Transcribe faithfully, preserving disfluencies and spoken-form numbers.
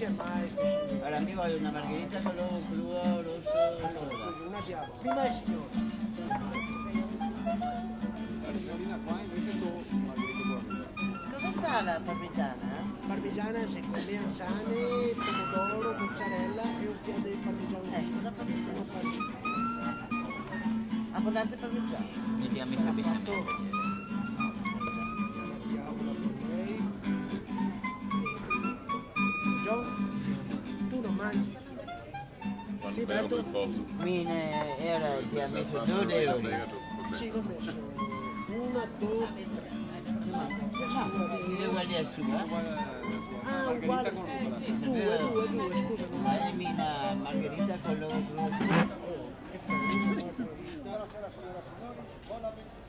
c'è mai. Allora mi voglio una margherita con l'uovo crudo, rosso, Allora, una diavolo. Prima il signore. La signorina qua invece tu, margherita qua. Cosa c'ha la parmigiana? Parmigiana secondo me ansane, pomodoro, mozzarella e un fiato di parmigiano. Eh, una parmigiana. Una parmigiana. Abbondante parmigiano. Vediamo i capisci. John, tu non mangi? Ti Almeno Berto? qualcosa. Mine era ti ha messo due euro. Sì, ho messo uno, due e tre. Mi devo guardare su, eh? Ah, uguale. Margherita con Eh, rucola. sì. Due, due, due, scusa. non Dai una margherita con l'uovo crudo. E poi una margherita.